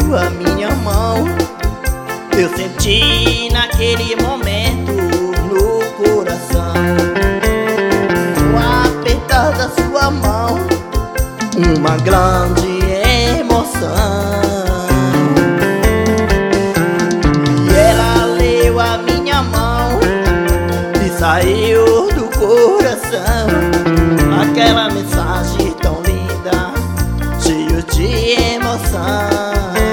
deu a minha mão. Eu senti naquele momento no coração o apertar da sua mão, uma grande emoção. E ela leu a minha mão e saiu do coração aquela mensagem tão linda, cheio de emoção.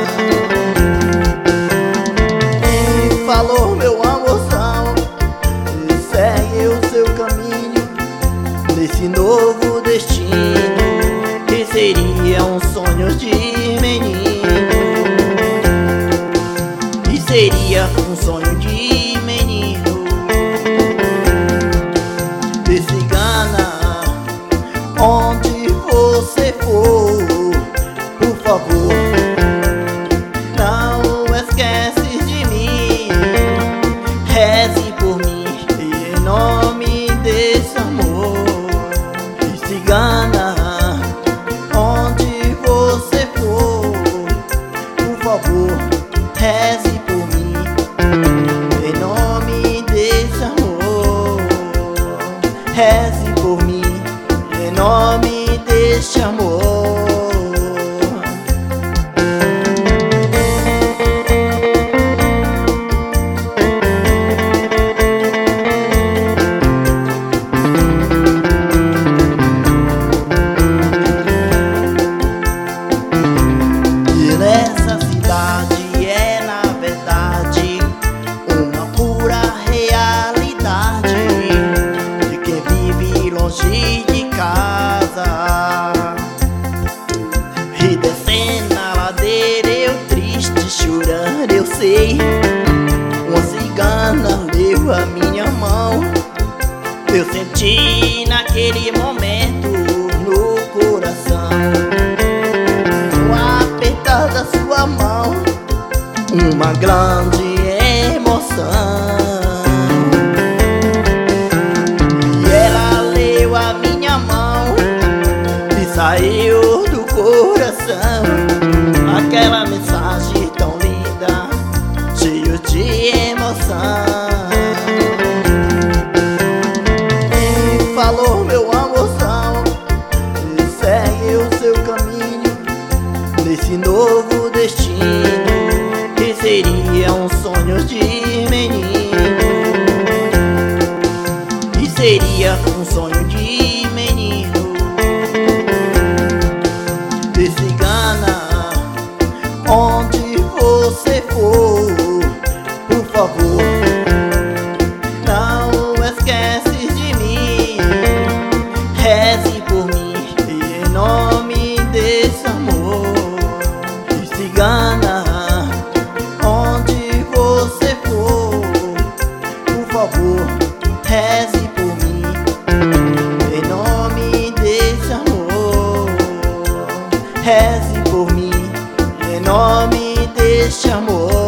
E falou: meu amorzão, segue o seu caminho nesse novo destino, que seria um sonho de menino, e seria um sonho de menino. E cigana, onde você for, por favor, não esquece de mim. Reze por mim em nome desse amor. E cigana, onde você for, por favor, reze por mim em nome desse amor. Reze por mim em nome deste amor. E nessa cidade é na verdade uma pura realidade de quem vive longe de casa. E descendo a ladeira eu triste, chorando, eu sei, uma cigana deu a minha mão. Eu senti naquele momento no coração o apertar da sua mão, uma grande emoção. E ela leu a minha mão e saiu do coração aquela mensagem tão linda, cheio de emoção. E falou: meu amorzão, segue o seu caminho nesse novo destino, que seria um sonho de menino, e seria um sonho de menino. E cigana, onde você for, por favor, não esquece de mim. Reze por mim em nome desse amor. E cigana, onde você for, por favor, reze por mim em nome desse amor. Reze por mim em nome deste amor.